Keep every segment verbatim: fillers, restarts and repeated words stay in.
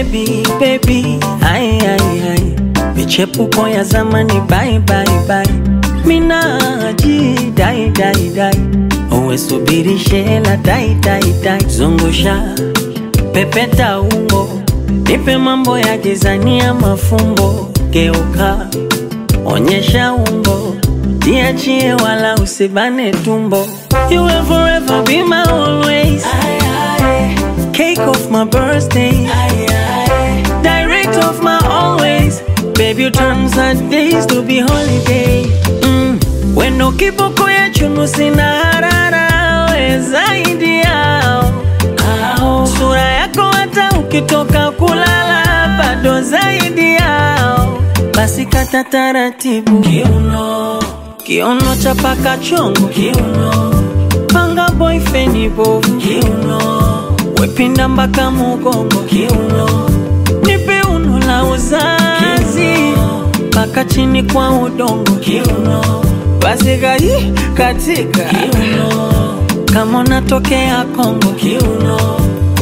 baby, baby, ai, ai, ai. Michepuko ya zamani, bye, bye, bye. Minaji, dai, dai, dai. Uwe subiri shela, dai, dai, dai. Zungusha, pepeta ungo. Nipe mambo ya gizania mafumbo. Geuka, onyesha ungo. Niachie wala usibane tumbo. You will forever be my always. Aye, aye. Cake of my birthday. Aye, aye. Direct of my always. Baby, you turn sad days to be holiday. Mm. Wendo kiboko ya chunu sina harara. We zaidi yao. Ao. Sura yako hata ukitoka kulala. Bado zaidi yao. Basi kata taratibu. Kiuno. Kiuno chapaka chongo. Kiuno. Panga boyfriend bovu. Kiuno. Wepinda mbaka mugongo. Kiuno. Nipe uno la uzazi. Paka chini kwa udongo. Kiuno. Basiga hii katika. Kiuno. Kama unatokea Kongo. Kiuno.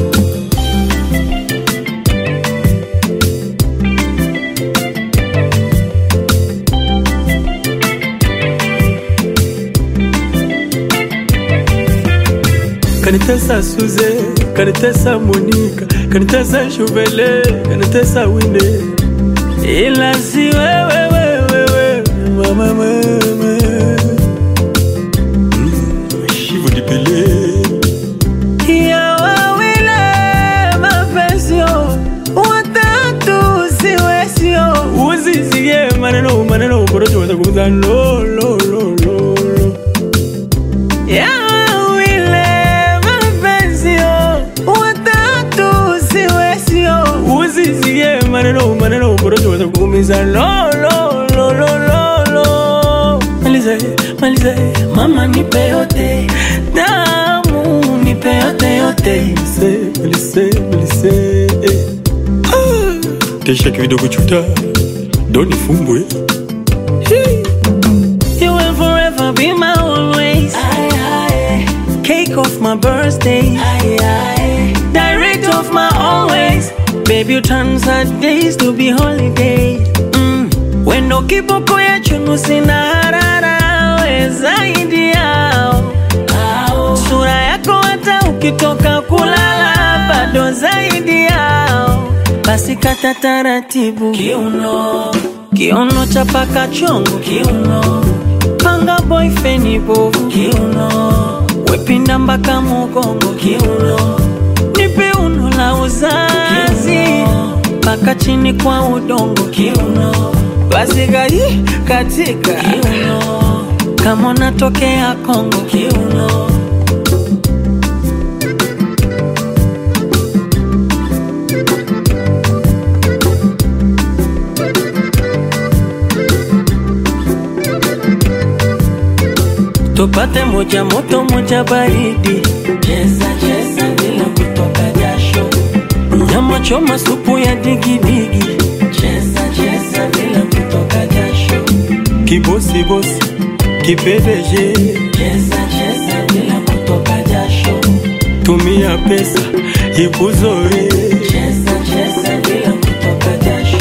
Kanitesa Suze, kanitesa Monica, kanitesa Shuvele, kanitesa Wine. Ila si wewe wewe wewe mama mama. Mm, Shivu dipele. Ya wawile mafesio, watatu siwesio. Uzizie maneno maneno borojo watakumza lo lo lo lo. Ya maneno maneno borojo watakuumiza lo lo lo lo lo lo. Malize malize mama nipe yote, damu nipe yote yote. Malise malise malise eh. Ah. Kesha kidogo chuta doni fumbwe. You will forever be my always. Aye, aye. Cake of my birthday. Aye, aye. Direct of my always. Baby, you turn sad days to be holiday. Mm. Wendo kiboko ya chunu sina harara. We zaidi yao. Ao. Sura yako hata ukitoka kulala. Bado zaidi yao. Basi kata taratibu. Kiuno. Kiuno chapaka chongo. Kiuno. Panga boyfriend bovu. Kiuno. Wepinda mbaka mugongo. Kiuno. Nipe uno la uzazi. Paka chini kwa udongo. Kiuno. Basiga hii katika. Kiuno. Kama unatokea Kongo. Kiuno. Tupate moja moto moja baridi. Cheza cheza bila kutoka jasho. Nyama choma supu ya digi digi. Cheza cheza bila kutoka jasho. Kibosi bosi kipedeje. Cheza cheza bila kutoka jasho. Tumia pesa ikuzoe. Cheza cheza bila kutoka jasho.